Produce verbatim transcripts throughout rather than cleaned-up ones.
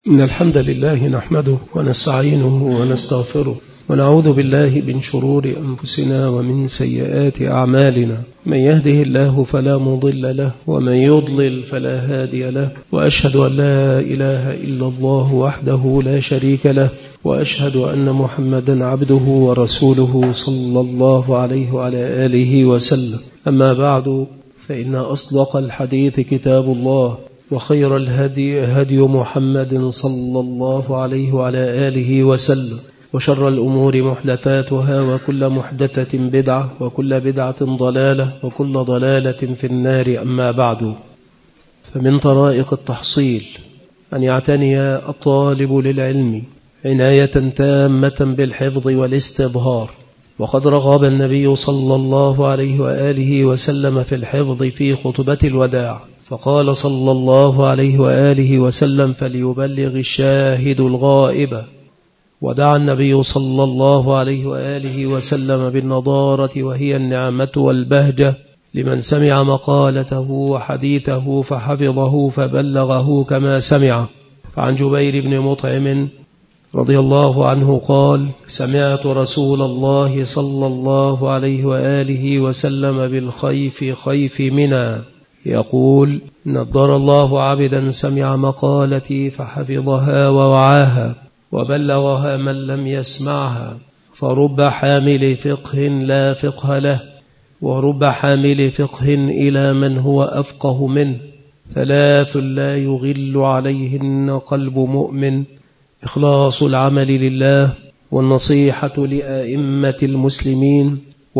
إن الحمد لله نحمده ونستعينه ونستغفره ونعوذ بالله من شرور أنفسنا ومن سيئات أعمالنا. من يهده الله فلا مضل له ومن يضلل فلا هادي له، وأشهد أن لا إله إلا الله وحده لا شريك له، وأشهد أن محمدا عبده ورسوله صلى الله عليه وعلى آله وسلم. أما بعد، فإن أصدق الحديث كتاب الله، وخير الهدي هدي محمد صلى الله عليه وعلى آله وسلم، وشر الأمور محدثاتها، وكل محدثة بدعة، وكل بدعة ضلالة، وكل ضلالة في النار. أما بعد، فمن طرائق التحصيل أن يعتني الطالب للعلم عناية تامة بالحفظ والاستظهار، وقد رغب النبي صلى الله عليه وآله وسلم في الحفظ في خطبة الوداع، فقال صلى الله عليه وآله وسلم: فليبلغ الشاهد الغائب. ودعا النبي صلى الله عليه وآله وسلم بالنضارة، وهي النعمة والبهجة، لمن سمع مقالته وحديثه فحفظه فبلغه كما سمع. فعن جبير بن مطعم رضي الله عنه قال: سمعت رسول الله صلى الله عليه وآله وسلم بالخيف خيف منى يقول: نضر الله عبدا سمع مقالتي فحفظها ووعاها وبلغها من لم يسمعها، فرب حامل فقه لا فقه له، ورب حامل فقه إلى من هو أفقه منه. ثلاث لا يغل عليهن قلب مؤمن: إخلاص العمل لله، والنصيحة لأئمة المسلمين،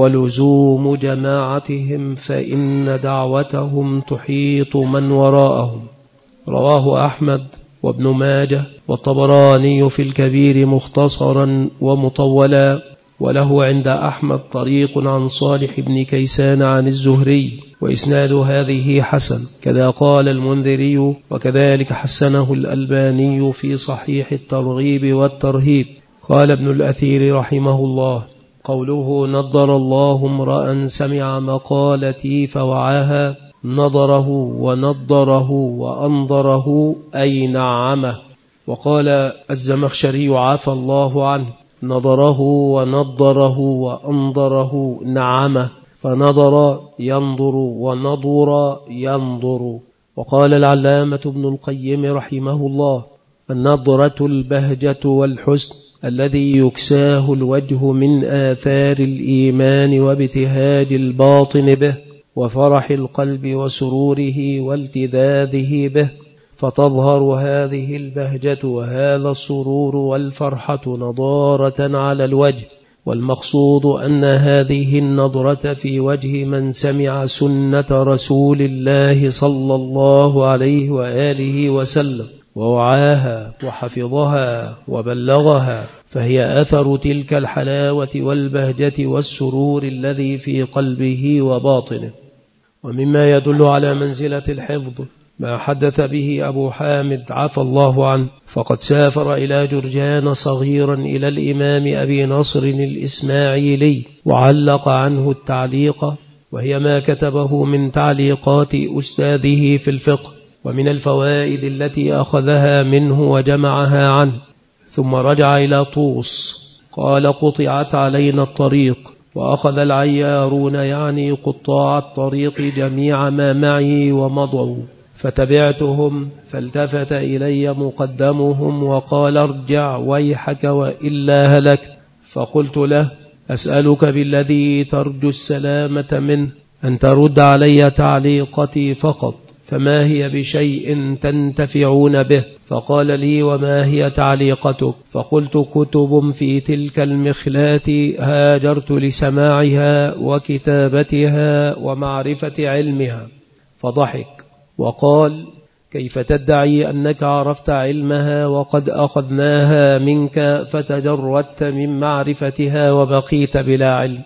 ولزوم جماعتهم، فإن دعوتهم تحيط من وراءهم. رواه أحمد وابن ماجه والطبراني في الكبير مختصرا ومطولا، وله عند أحمد طريق عن صالح بن كيسان عن الزهري، وإسناد هذه حسن، كذا قال المنذري، وكذلك حسنه الألباني في صحيح الترغيب والترهيب. قال ابن الأثير رحمه الله: قوله نضر الله امرأ سمع مقالتي فوعاها، نضره ونضره وأنضره أي نعمه. وقال الزمخشري عفى الله عنه: نضره ونضره وأنضره نعمه، فنضر ينظر ونضر ينظر. وقال العلامة ابن القيم رحمه الله: النضرة البهجة والحسن الذي يكساه الوجه من آثار الإيمان وابتهاج الباطن به، وفرح القلب وسروره والتذاذه به، فتظهر هذه البهجة وهذا السرور والفرحة نضارة على الوجه. والمقصود أن هذه النضرة في وجه من سمع سنة رسول الله صلى الله عليه وآله وسلم ووعاها وحفظها وبلغها، فهي أثر تلك الحلاوة والبهجة والسرور الذي في قلبه وباطنه. ومما يدل على منزلة الحفظ ما حدث به أبو حامد عفى الله عنه، فقد سافر إلى جرجان صغيرا إلى الإمام أبي نصر الإسماعيلي، وعلق عنه التعليق، وهي ما كتبه من تعليقات أستاذه في الفقه، ومن الفوائد التي أخذها منه وجمعها عنه. ثم رجع إلى طوس، قال: قطعت علينا الطريق، وأخذ العيارون يعني قطاع الطريق جميع ما معي ومضوا، فتبعتهم، فالتفت إلي مقدمهم وقال: ارجع ويحك وإلا هلك. فقلت له: أسألك بالذي ترجو السلامة منه أن ترد علي تعليقتي فقط، فما هي بشيء تنتفعون به؟ فقال لي: وما هي تعليقتك؟ فقلت: كتب في تلك المخلات هاجرت لسماعها وكتابتها ومعرفة علمها. فضحك وقال: كيف تدعي أنك عرفت علمها وقد أخذناها منك فتجردت من معرفتها وبقيت بلا علم؟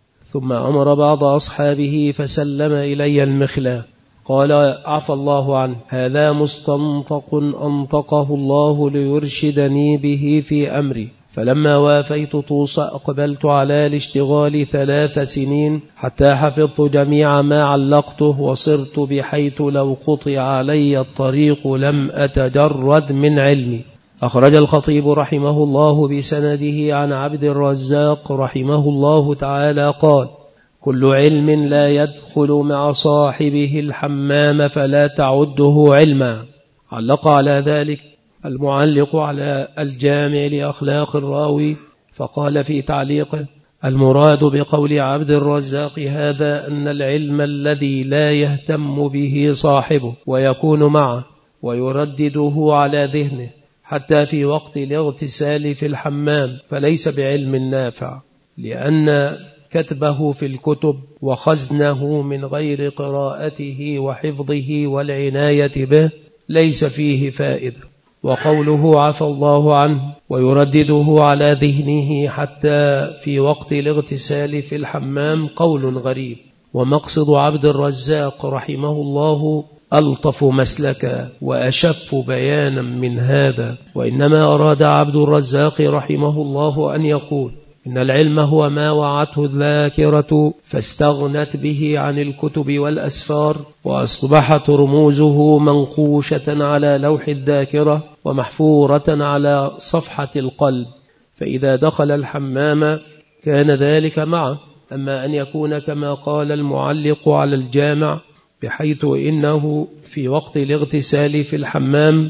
ثم أمر بعض أصحابه فسلم إلي المخلة، قال: عفى الله عنه، هذا مستنطق أنطقه الله ليرشدني به في أمري، فلما وافيت طوس أقبلت على الاشتغال ثلاث سنين حتى حفظت جميع ما علقته، وصرت بحيث لو قطع علي الطريق لم أتجرد من علمي. أخرج الخطيب رحمه الله بسنده عن عبد الرزاق رحمه الله تعالى قال: كل علم لا يدخل مع صاحبه الحمام فلا تعده علما. علق على ذلك المعلق على الجامع لأخلاق الراوي فقال في تعليقه: المراد بقول عبد الرزاق هذا أن العلم الذي لا يهتم به صاحبه ويكون معه ويردده على ذهنه حتى في وقت الاغتسال في الحمام فليس بعلم نافع، لأن كتبه في الكتب وخزنه من غير قراءته وحفظه والعناية به ليس فيه فائدة. وقوله عفى الله عنه ويردده على ذهنه حتى في وقت الاغتسال في الحمام قول غريب. ومقصد عبد الرزاق رحمه الله ألطف مسلكا وأشف بيانا من هذا، وإنما أراد عبد الرزاق رحمه الله أن يقول إن العلم هو ما وعته الذاكرة فاستغنت به عن الكتب والأسفار، وأصبحت رموزه منقوشة على لوح الذاكرة ومحفورة على صفحة القلب، فإذا دخل الحمام كان ذلك معه. أما أن يكون كما قال المعلق على الجامع بحيث إنه في وقت الاغتسال في الحمام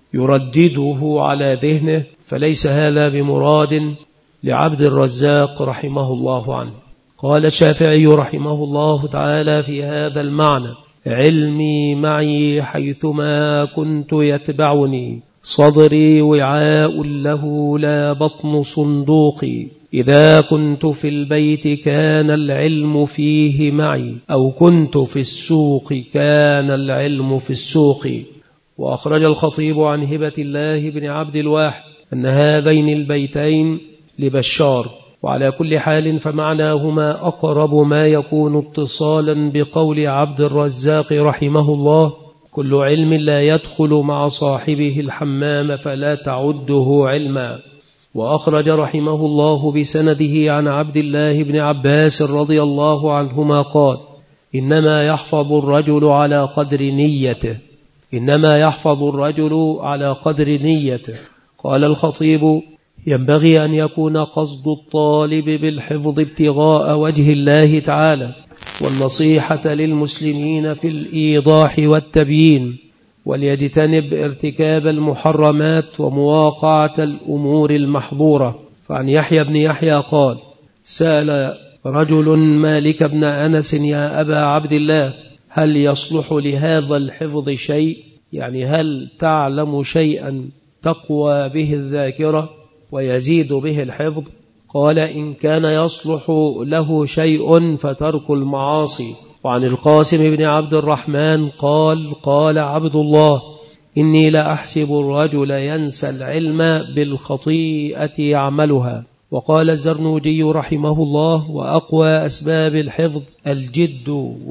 يردده على ذهنه فليس هذا بمراد لعبد الرزاق رحمه الله عنه. قال الشافعي رحمه الله تعالى في هذا المعنى: علمي معي حيثما كنت يتبعني، صدري وعاء له لا بطن صندوقي، إذا كنت في البيت كان العلم فيه معي، أو كنت في السوق كان العلم في السوق. وأخرج الخطيب عن هبة الله بن عبد الواحد أن هذين البيتين لبشار، وعلى كل حال فمعناهما أقرب ما يكون اتصالا بقول عبد الرزاق رحمه الله: كل علم لا يدخل مع صاحبه الحمام فلا تعده علما. وأخرج رحمه الله بسنده عن عبد الله بن عباس رضي الله عنهما قال: إنما يحفظ الرجل على قدر نيته إنما يحفظ الرجل على قدر نيته. قال الخطيب: ينبغي أن يكون قصد الطالب بالحفظ ابتغاء وجه الله تعالى والنصيحة للمسلمين في الإيضاح والتبيين، وليجتنب ارتكاب المحرمات ومواقعة الأمور المحظورة. فعن يحيى بن يحيى قال: سأل رجل مالك بن أنس: يا أبا عبد الله، هل يصلح لهذا الحفظ شيء؟ يعني هل تعلم شيئا تقوى به الذاكرة ويزيد به الحفظ؟ قال: إن كان يصلح له شيء فترك المعاصي. وعن القاسم بن عبد الرحمن قال: قال عبد الله: إني لأحسب الرجل ينسى العلم بالخطيئة يعملها. وقال الزرنوجي رحمه الله: وأقوى أسباب الحفظ الجد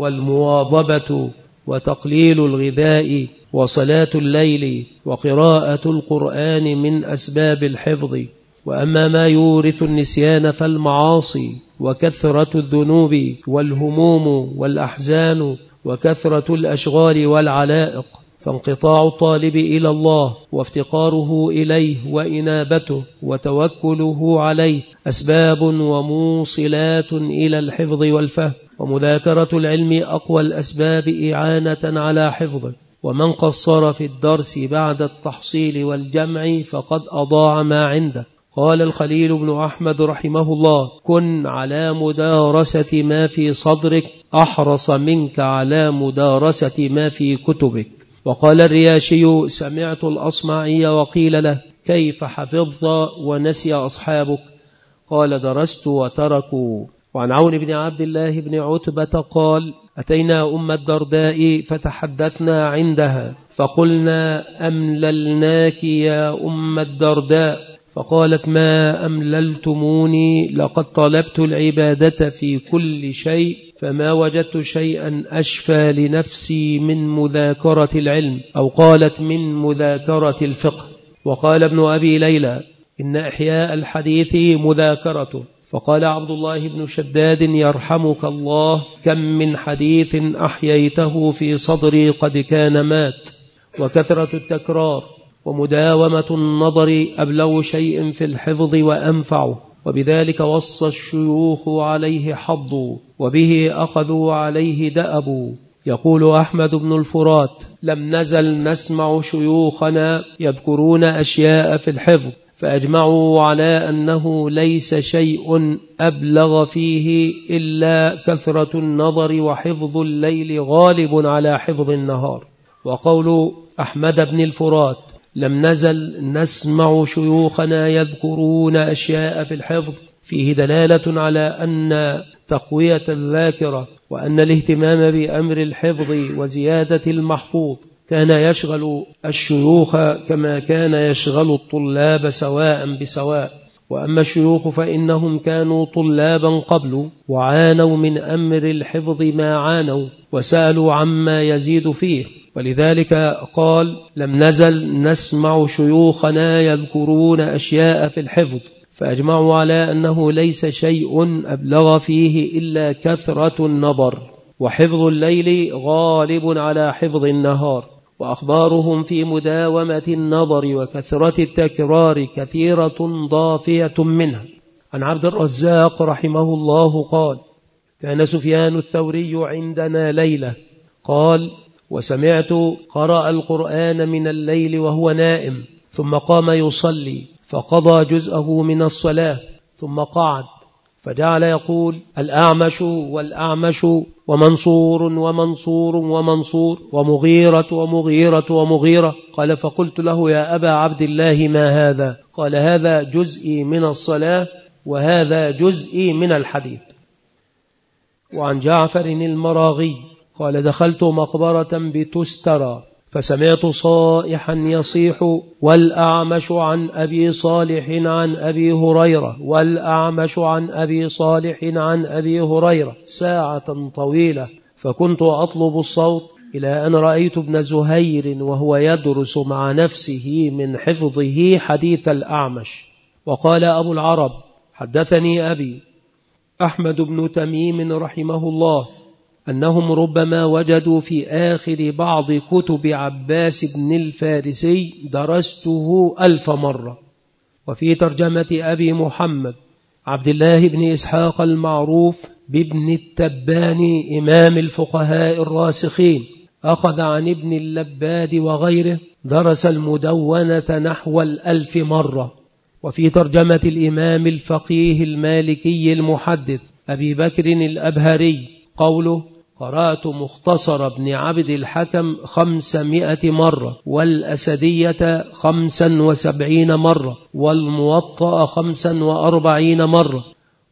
والمواظبة وتقليل الغذاء وصلاة الليل وقراءة القرآن من أسباب الحفظ. وأما ما يورث النسيان فالمعاصي وكثرة الذنوب والهموم والأحزان وكثرة الأشغال والعلائق، فانقطاع الطالب إلى الله وافتقاره إليه وإنابته وتوكله عليه أسباب وموصلات إلى الحفظ والفهم. ومذاكرة العلم أقوى الأسباب إعانة على حفظه، ومن قصر في الدرس بعد التحصيل والجمع فقد أضاع ما عنده. قال الخليل بن أحمد رحمه الله: كن على مدارسة ما في صدرك أحرص منك على مدارسة ما في كتبك. وقال الرياشي: سمعت الأصمعي وقيل له: كيف حفظت ونسي أصحابك؟ قال: درست وتركوا. وعن عون بن عبد الله بن عتبة قال: أتينا أم الدرداء فتحدثنا عندها فقلنا: أمللناك يا أم الدرداء؟ فقالت: ما أمللتموني، لقد طلبت العبادة في كل شيء فما وجدت شيئا أشفى لنفسي من مذاكرة العلم، أو قالت من مذاكرة الفقه. وقال ابن أبي ليلى: إن إحياء الحديث مذاكرته. فقال عبد الله بن شداد يرحمك الله كم من حديث أحييته في صدري قد كان مات، وكثرة التكرار ومداومة النظر أبلغ شيء في الحفظ وأنفعه، وبذلك وصى الشيوخ عليه حظوا، وبه أخذوا عليه دأبوا. يقول أحمد بن الفرات لم نزل نسمع شيوخنا يذكرون أشياء في الحفظ فأجمعوا على أنه ليس شيء أبلغ فيه إلا كثرة النظر وحفظ الليل غالب على حفظ النهار. وقول أحمد بن الفرات لم نزل نسمع شيوخنا يذكرون أشياء في الحفظ فيه دلالة على أن تقوية الذاكرة وأن الاهتمام بأمر الحفظ وزيادة المحفوظ كان يشغل الشيوخ كما كان يشغل الطلاب سواء بسواء. وأما الشيوخ فإنهم كانوا طلابا قبل وعانوا من أمر الحفظ ما عانوا وسألوا عما يزيد فيه، ولذلك قال لم نزل نسمع شيوخنا يذكرون أشياء في الحفظ فأجمعوا على أنه ليس شيء أبلغ فيه إلا كثرة النظر وحفظ الليل غالب على حفظ النهار. وأخبارهم في مداومة النظر وكثرة التكرار كثيرة ضافية منها. عن عبد الرزاق رحمه الله قال كان سفيان الثوري عندنا ليلة قال وسمعت قرأ القرآن من الليل وهو نائم ثم قام يصلي فقضى جزءه من الصلاة ثم قعد فجعل يقول الأعمش والأعمش ومنصور ومنصور ومنصور ومغيرة ومغيرة ومغيرة. قال فقلت له يا أبا عبد الله ما هذا؟ قال هذا جزئي من الصلاة وهذا جزئي من الحديث. وعن جعفر المراغي قال دخلت مقبرة بتسترى فسمعت صائحا يصيح والأعمش عن أبي صالح عن أبي هريرة والأعمش عن أبي صالح عن أبي هريرة ساعة طويلة، فكنت أطلب الصوت إلى أن رأيت ابن زهير وهو يدرس مع نفسه من حفظه حديث الأعمش. وقال أبو العرب حدثني أبي أحمد بن تميم رحمه الله أنهم ربما وجدوا في آخر بعض كتب عباس بن الفارسي درسته ألف مرة. وفي ترجمة أبي محمد عبد الله بن إسحاق المعروف بابن التبان إمام الفقهاء الراسخين أخذ عن ابن اللباد وغيره درس المدونة نحو الألف مرة. وفي ترجمة الإمام الفقيه المالكي المحدث أبي بكر الأبهري قوله قرأت مختصر ابن عبد الحكم خمسمائة مرة والأسدية خمسا وسبعين مرة والموطأ خمسا وأربعين مرة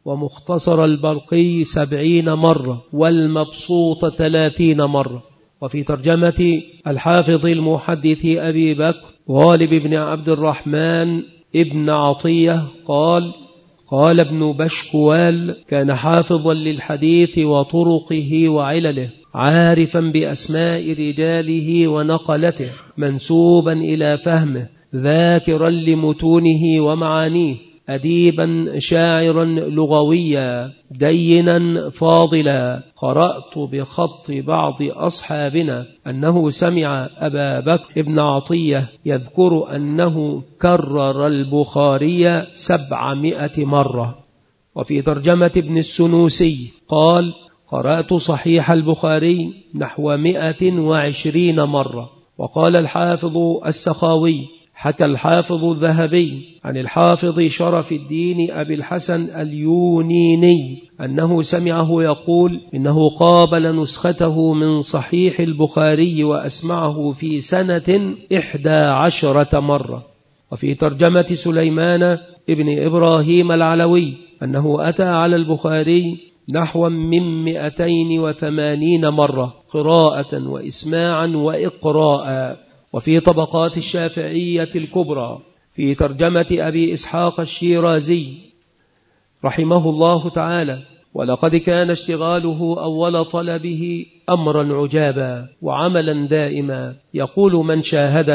ومختصر البرقي سبعين مرة والمبسوط ثلاثين مرة. وفي ترجمة الحافظ المحدث أبي بكر غالب بن عبد الرحمن ابن عطية قال قال ابن بشكوال كان حافظا للحديث وطرقه وعلله عارفا بأسماء رجاله ونقلته منسوبا إلى فهمه ذاكرا لمتونه ومعانيه أديبا شاعرا لغويا دينا فاضلا. قرأت بخط بعض أصحابنا أنه سمع أبا بكر ابن عطية يذكر أنه كرر البخاري سبعمائة مرة. وفي ترجمة ابن السنوسي قال قرأت صحيح البخاري نحو مائة وعشرين مرة. وقال الحافظ السخاوي حكى الحافظ الذهبي عن الحافظ شرف الدين أبي الحسن اليونيني أنه سمعه يقول إنه قابل نسخته من صحيح البخاري وأسمعه في سنة إحدى عشرة مرة. وفي ترجمة سليمان ابن إبراهيم العلوي أنه أتى على البخاري نحو من مئتين وثمانين مرة قراءة وإسماعا وإقراء. وفي طبقات الشافعية الكبرى في ترجمة أبي إسحاق الشيرازي رحمه الله تعالى ولقد كان اشتغاله أول طلبه أمرا عجابا وعملا دائما. يقول من شاهده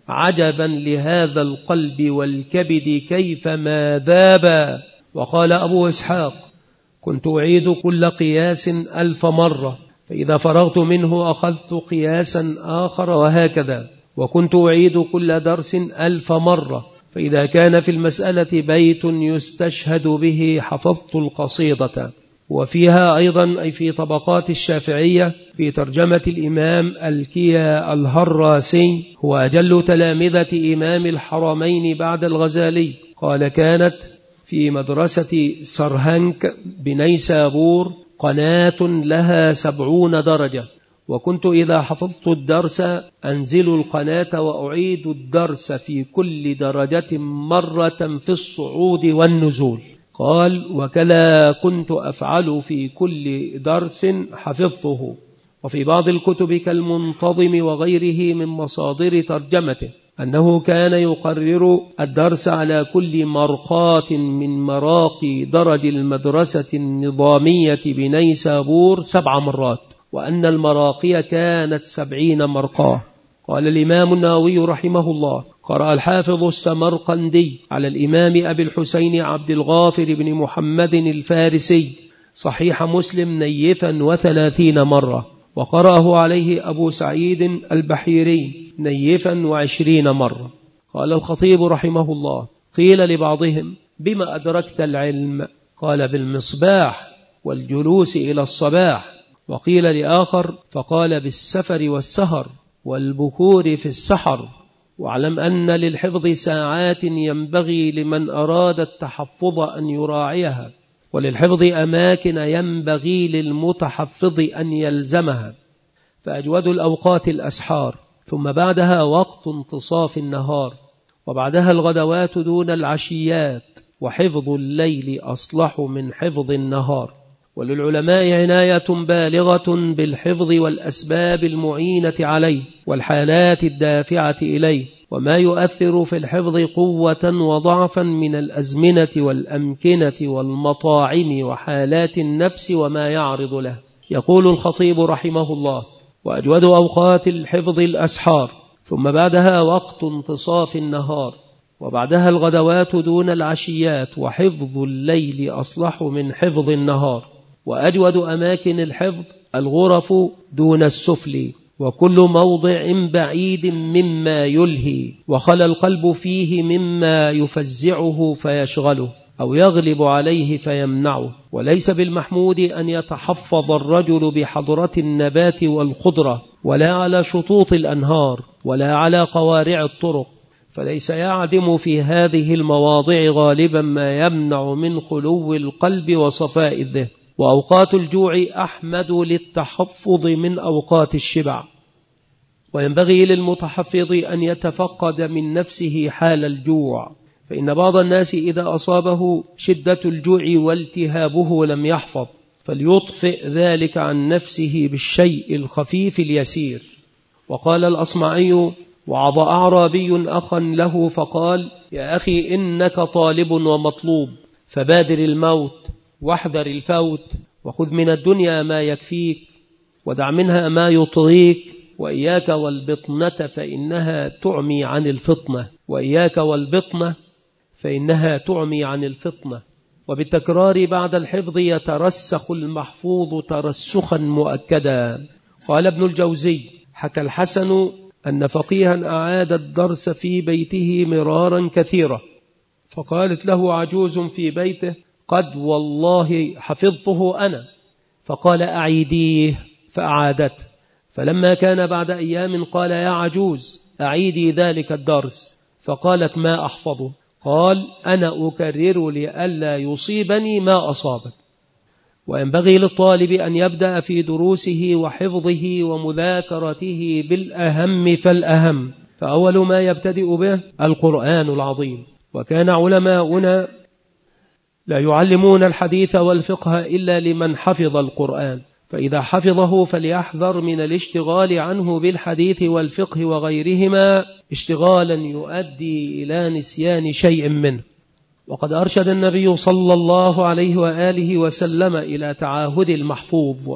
عجبا لهذا القلب والكبد كيفما ذابا. وقال أبو إسحاق: كنت أعيد كل قياس ألف مرة، فإذا فرغت منه أخذت قياسا آخر، وهكذا. وكنت أعيد كل درس ألف مرة، فإذا كان في المسألة بيت يستشهد به حفظت القصيدة. وفيها أيضا أي في طبقات الشافعية في ترجمة الإمام الكيا الهراسي، هو أجل تلامذة إمام الحرمين بعد الغزالي. قال: كانت في مدرسة سرهنك بنيسابور قناة لها سبعون درجة، وكنت إذا حفظت الدرس أنزل القناة وأعيد الدرس في كل درجة مرة في الصعود والنزول. قال: وكلا كنت أفعل في كل درس حفظته. وفي بعض الكتب كالمنتظم وغيره من مصادر ترجمته أنه كان يقرر الدرس على كل مرقاة من مراقي درج المدرسة النظامية بنيسابور سبع مرات، وأن المراقية كانت سبعين مرقاة. قال الإمام النووي رحمه الله: قرأ الحافظ السمرقندي على الإمام أبي الحسين عبد الغافر بن محمد الفارسي صحيح مسلم نيفا وثلاثين مرة، وقرأه عليه أبو سعيد البحيري نيفا وعشرين مرة. قال الخطيب رحمه الله: قيل لبعضهم: بما أدركت العلم؟ قال: بالمصباح والجلوس إلى الصباح. وقيل لآخر فقال: بالسفر والسهر والبكور في السحر. واعلم أن للحفظ ساعات ينبغي لمن أراد التحفظ أن يراعيها، وللحفظ أماكن ينبغي للمتحفظ أن يلزمها، فأجود الأوقات الأسحار، ثم بعدها وقت انتصاف النهار، وبعدها الغدوات دون العشيات، وحفظ الليل أصلح من حفظ النهار. وللعلماء عناية بالغة بالحفظ والأسباب المعينة عليه والحالات الدافعة إليه، وما يؤثر في الحفظ قوة وضعفا من الأزمنة والأمكنة والمطاعم وحالات النفس وما يعرض له. يقول الخطيب رحمه الله: وأجود أوقات الحفظ الأسحار، ثم بعدها وقت انتصاف النهار، وبعدها الغدوات دون العشيات، وحفظ الليل أصلح من حفظ النهار. وأجود أماكن الحفظ الغرف دون السفل، وكل موضع بعيد مما يلهي وخلى القلب فيه مما يفزعه فيشغله أو يغلب عليه فيمنعه. وليس بالمحمود أن يتحفظ الرجل بحضرة النبات والخضرة، ولا على شطوط الأنهار، ولا على قوارع الطرق، فليس يعدم في هذه المواضع غالبا ما يمنع من خلو القلب وصفاء الذهن. وأوقات الجوع أحمد للتحفظ من أوقات الشبع. وينبغي للمتحفظ أن يتفقد من نفسه حال الجوع، فإن بعض الناس إذا أصابه شدة الجوع والتهابه لم يحفظ، فليطفئ ذلك عن نفسه بالشيء الخفيف اليسير. وقال الأصمعي: وعظ أعرابي أخا له فقال: يا أخي إنك طالب ومطلوب، فبادر الموت واحذر الفوت، وخذ من الدنيا ما يكفيك ودع منها ما يطغيك، وإياك والبطنة فإنها تعمي عن الفطنة وإياك والبطنة فإنها تعمي عن الفطنة. وبالتكرار بعد الحفظ يترسخ المحفوظ ترسخا مؤكدا. قال ابن الجوزي: حكى الحسن أن فقيها أعاد الدرس في بيته مرارا كثيرا، فقالت له عجوز في بيته: قد والله حفظته أنا. فقال: أعيديه، فأعادته. فلما كان بعد أيام قال: يا عجوز أعيدي ذلك الدرس. فقالت: ما أحفظه؟ قال: أنا أكرر لئلا يصيبني ما أصابك. وينبغي للطالب أن يبدأ في دروسه وحفظه ومذاكرته بالأهم فالأهم، فأول ما يبتدئ به القرآن العظيم. وكان علماؤنا لا يعلمون الحديث والفقه إلا لمن حفظ القرآن، فإذا حفظه فليحذر من الاشتغال عنه بالحديث والفقه وغيرهما اشتغالا يؤدي إلى نسيان شيء منه. وقد أرشد النبي صلى الله عليه وآله وسلم إلى تعاهد المحفوظ،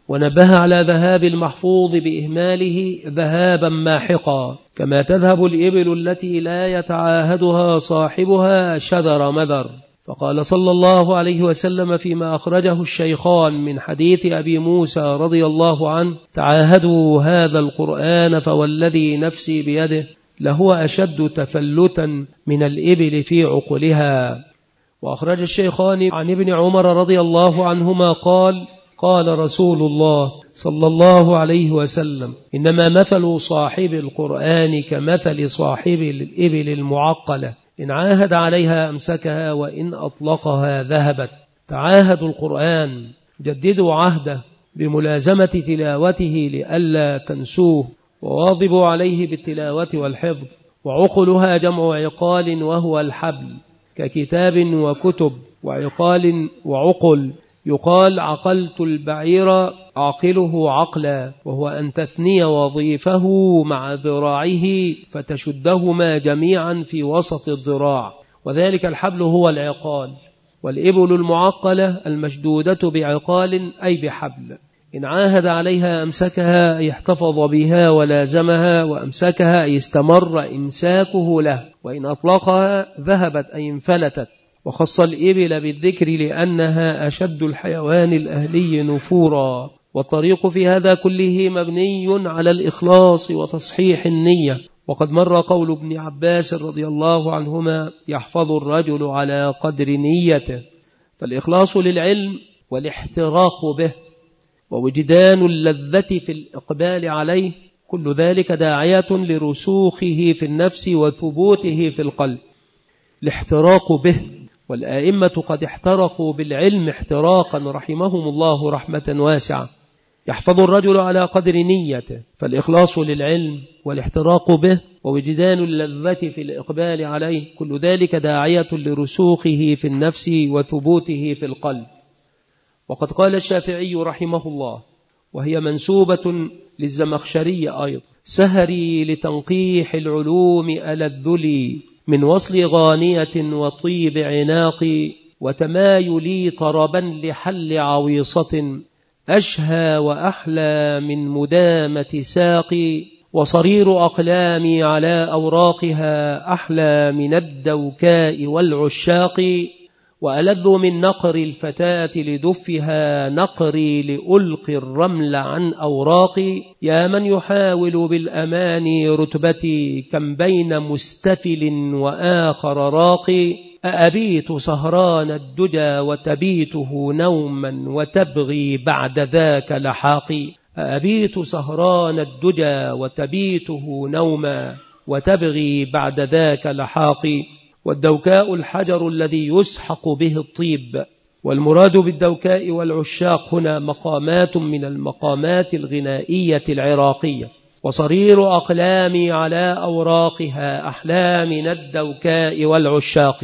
ونبه على ذهاب المحفوظ بإهماله ذهابا ماحقا، كما تذهب الإبل التي لا يتعاهدها صاحبها شذر مذر. فقال صلى الله عليه وسلم فيما أخرجه الشيخان من حديث أبي موسى رضي الله عنه: تعاهدوا هذا القرآن فوالذي نفسي بيده لهو أشد تفلتا من الإبل في عقلها. وأخرج الشيخان عن ابن عمر رضي الله عنهما قال: قال رسول الله صلى الله عليه وسلم: إنما مثل صاحب القرآن كمثل صاحب الإبل المعقلة، إن عاهد عليها أمسكها وإن أطلقها ذهبت. تعاهدوا القرآن، جددوا عهده بملازمة تلاوته لئلا تنسوه، وواظبوا عليه بالتلاوة والحفظ. وعقلها جمع عقال وهو الحبل، ككتاب وكتب، وعقال وعقل. يقال: عقلت البعير أعقله عقلا، وهو أن تثني وظيفه مع ذراعه فتشدهما جميعا في وسط الذراع، وذلك الحبل هو العقال. والإبل المعقلة المشدودة بعقال أي بحبل، إن عاهد عليها أمسكها أي احتفظ بها ولازمها، وأمسكها أي استمر إمساكه له، وإن أطلقها ذهبت أي انفلتت. وخص الإبل بالذكر لأنها أشد الحيوان الأهلي نفورا. والطريق في هذا كله مبني على الإخلاص وتصحيح النية. وقد مر قول ابن عباس رضي الله عنهما: يحفظ الرجل على قدر نيته. فالإخلاص للعلم والاحتراق به ووجدان اللذة في الإقبال عليه، كل ذلك داعية لرسوخه في النفس وثبوته في القلب. الاحتراق به، والآئمة قد احترقوا بالعلم احتراقا رحمهم الله رحمة واسعة. يحفظ الرجل على قدر نيته، فالإخلاص للعلم والاحتراق به ووجدان اللذة في الإقبال عليه، كل ذلك داعية لرسوخه في النفس وثبوته في القلب. وقد قال الشافعي رحمه الله، وهي منسوبة للزمخشري أيضا: سهري لتنقيح العلوم ألذ لي، من وصل غانية وطيب عناقي، وتمايلي طربا لحل عويصة، أشهى وأحلى من مدامة ساقي، وصرير أقلامي على أوراقها أحلى من الدوكاء والعشاق، وألذ من نقر الفتاة لدفها نقري لألقي الرمل عن أوراقي. يا من يحاول بالأماني رتبتي، كم بين مستفل وآخر راقي، أأبيت سهران الدجى وتبيته نوما وتبغي بعد ذاك لحاقي. أأبيت سهران الدجى وتبيته نوما وتبغي بعد ذاك لحاقي. والدوكاء الحجر الذي يسحق به الطيب. والمراد بالدوكاء والعشاق هنا مقامات من المقامات الغنائية العراقية. وصرير أقلامي على أوراقها أحلى من الدوكاء والعشاق.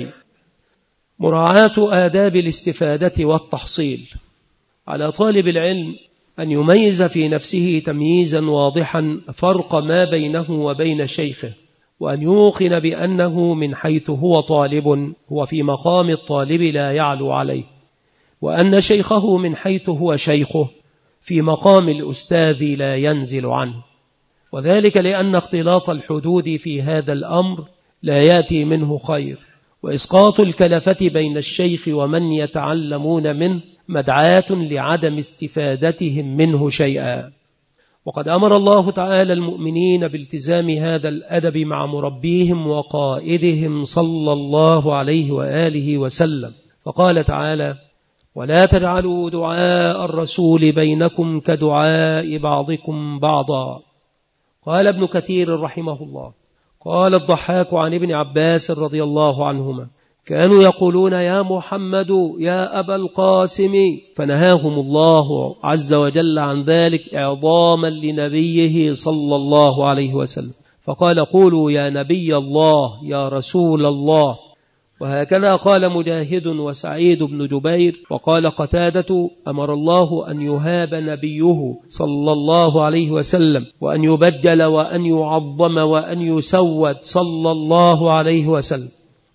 مراعاة آداب الاستفادة والتحصيل. على طالب العلم أن يميز في نفسه تمييزا واضحا فرق ما بينه وبين شيخه، وأن يوقن بأنه من حيث هو طالب هو في مقام الطالب لا يعلو عليه، وأن شيخه من حيث هو شيخه في مقام الأستاذ لا ينزل عنه. وذلك لأن اختلاط الحدود في هذا الأمر لا يأتي منه خير، وإسقاط الكلفة بين الشيخ ومن يتعلمون منه مدعاة لعدم استفادتهم منه شيئا. وقد أمر الله تعالى المؤمنين بالتزام هذا الأدب مع مربيهم وقائدهم صلى الله عليه وآله وسلم، فقال تعالى: ولا تجعلوا دعاء الرسول بينكم كدعاء بعضكم بعضا. قال ابن كثير رحمه الله: قال الضحاك عن ابن عباس رضي الله عنهما: كانوا يقولون يا محمد يا أبا القاسم، فنهاهم الله عز وجل عن ذلك إعظاما لنبيه صلى الله عليه وسلم، فقال: قولوا يا نبي الله يا رسول الله. وهكذا قال مجاهد وسعيد بن جبير. وقال قتادة: أمر الله أن يهاب نبيه صلى الله عليه وسلم، وأن يبجل وأن يعظم وأن يسود صلى الله عليه وسلم.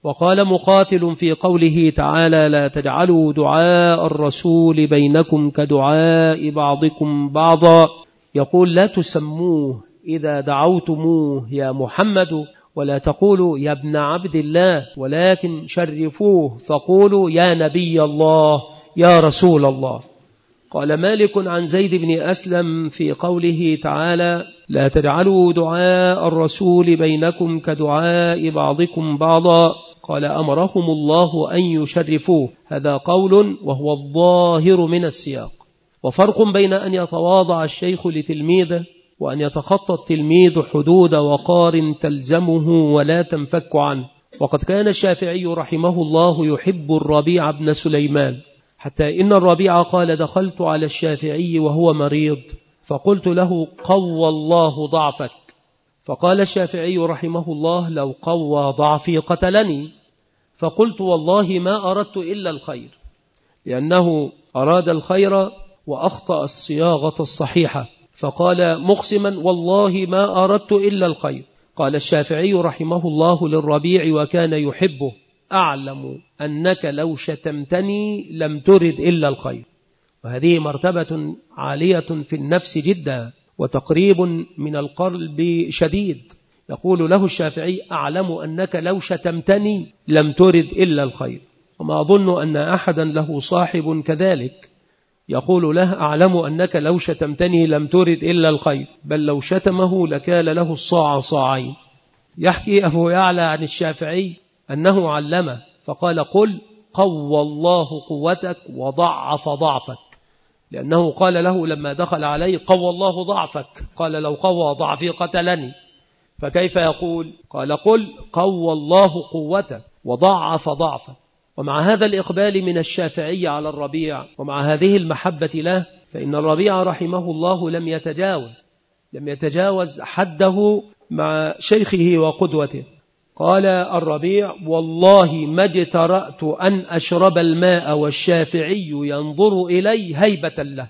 وقال مقاتل في قوله تعالى لا تجعلوا دعاء الرسول بينكم كدعاء بعضكم بعضا، يقول لا تسموه إذا دعوتموه يا محمد، ولا تقولوا يا ابن عبد الله، ولكن شرفوه فقولوا يا نبي الله يا رسول الله. قال مالك عن زيد بن أسلم في قوله تعالى لا تجعلوا دعاء الرسول بينكم كدعاء بعضكم بعضا، قال أمرهم الله أن يشرفوه، هذا قول وهو الظاهر من السياق. وفرق بين أن يتواضع الشيخ لتلميذه وأن يتخطى التلميذ حدود وقار تلزمه ولا تنفك عنه. وقد كان الشافعي رحمه الله يحب الربيع بن سليمان، حتى إن الربيع قال دخلت على الشافعي وهو مريض فقلت له قوى الله ضعفك، فقال الشافعي رحمه الله لو قوى ضعفي قتلني، فقلت والله ما أردت إلا الخير، لأنه أراد الخير وأخطأ الصياغة الصحيحة، فقال مقسما والله ما أردت إلا الخير. قال الشافعي رحمه الله للربيع وكان يحبه أعلم أنك لو شتمتني لم ترد إلا الخير. وهذه مرتبة عالية في النفس جدا وتقريب من القلب شديد. يقول له الشافعي أعلم أنك لو شتمتني لم ترد إلا الخير. وما أظن أن أحدا له صاحب كذلك يقول له أعلم أنك لو شتمتني لم ترد إلا الخير، بل لو شتمه لكان له الصاع صاعين. يحكي أبو يعلى عن الشافعي أنه علمه فقال قل قوى الله قوتك وضعف ضعفك، لأنه قال له لما دخل عليه قوى الله ضعفك، قال لو قوى ضعفي قتلني، فكيف يقول؟ قال قل قوى الله قوتك وضعف ضعفك. ومع هذا الإقبال من الشافعي على الربيع ومع هذه المحبة له، فإن الربيع رحمه الله لم يتجاوز لم يتجاوز حده مع شيخه وقدوته. قال الربيع والله ما اجترأت أن أشرب الماء والشافعي ينظر إلي هيبة له.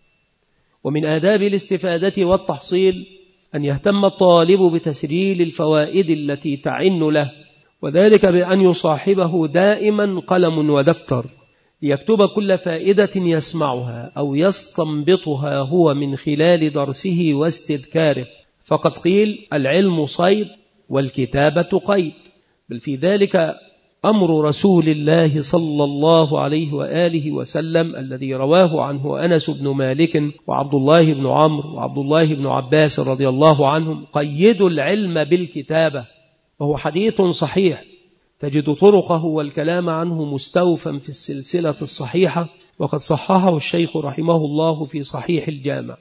ومن آداب الاستفادة والتحصيل أن يهتم الطالب بتسجيل الفوائد التي تعن له، وذلك بأن يصاحبه دائما قلم ودفتر ليكتب كل فائدة يسمعها أو يستنبطها هو من خلال درسه واستذكاره. فقد قيل العلم صيد والكتابة قيد، بل في ذلك أمر رسول الله صلى الله عليه وآله وسلم الذي رواه عنه أنس بن مالك وعبد الله بن عمرو وعبد الله بن عباس رضي الله عنهم قيدوا العلم بالكتابة، وهو حديث صحيح تجد طرقه والكلام عنه مستوفا في السلسلة الصحيحة، وقد صححه الشيخ رحمه الله في صحيح الجامع.